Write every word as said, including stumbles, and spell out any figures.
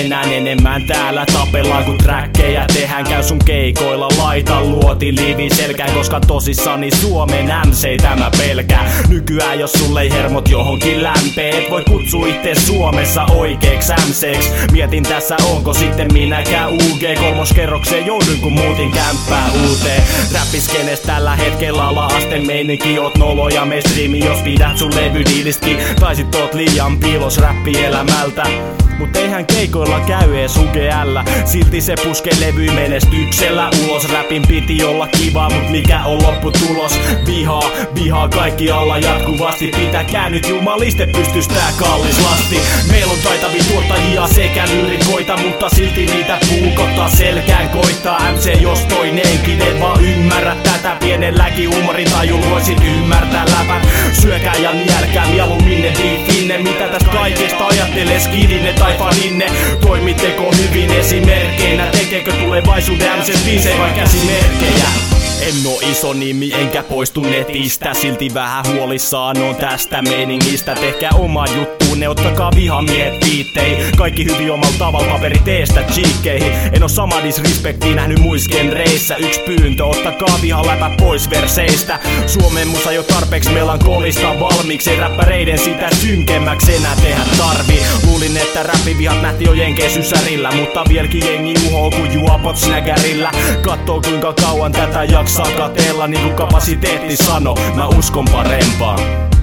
Tänään enemmän täällä tapellaan kun träkkejä tehdään. Käy sun keikoilla, laita luoti liivi selkään, koska tosissani Suomen M C tämä pelkää. Nykyään jos sulle ei hermot johonkin lämpee, et voi kutsua itse Suomessa oikeeks M C:ks. Mietin tässä onko sitten minäkään U G. Kolmoskerrokseen joudun kun muutin kämppää uuteen. Räppiskenes tällä hetkellä ala-asteen meininki. Oot nolo ja mainstreami jos pidät sun levydiiliski. Tai sit oot liian piilos räppielämältä. Mut eihän keikoilla käy ees U G L. Silti se puske levy menestyksellä ulos. Räpin piti olla kiva, mut mikä on lopputulos? Vihaa, vihaa kaikki alla jatkuvasti. Pitääkää nyt jumaliste pystys tää kallis lasti. Meillä on taitavia tuottajia sekä lyrikoita, mutta silti niitä puukottaa selkään koittaa. M C jos toinenkin et vaan ymmärrä tätä. Pienelläkin huumoritajulla voisit ymmärtää läpät. Syökää ja nielkää mieluummin ne biifinne. Mitä tästä kaikesta ajattelee skidinne tai faninne? Toimitteko hyvin esimerkkeinä? Tekeekö tulevaisuuden M C:s biisejä vai käsimerkkejä? En oo iso nimi enkä poistu netistä, silti vähän huolissaan on tästä meiningistä. Tehkää oma juttuunne, ottakaa vihamiehet viittei. Kaikki hyvin omalla tavalla, paperi teestä cheekkeihin. En oo sama disrespektiä nähnyt muis genreissä. Yks pyyntö, ottakaa viha läpä pois verseistä. Suomen musa jo tarpeeksi melankolista valmiiksi. Ei räppäreiden sitä synkemmäksi enää tehdä tarvii. Luulin että räppivihat nähti jo jenkeen ysärillä, mutta vieläkin jengi uhoo kun juopot snägärillä. Kattoo kuinka kauan tätä jaksaa katella, niin kuin kapasiteetti sano, mä uskon parempaan.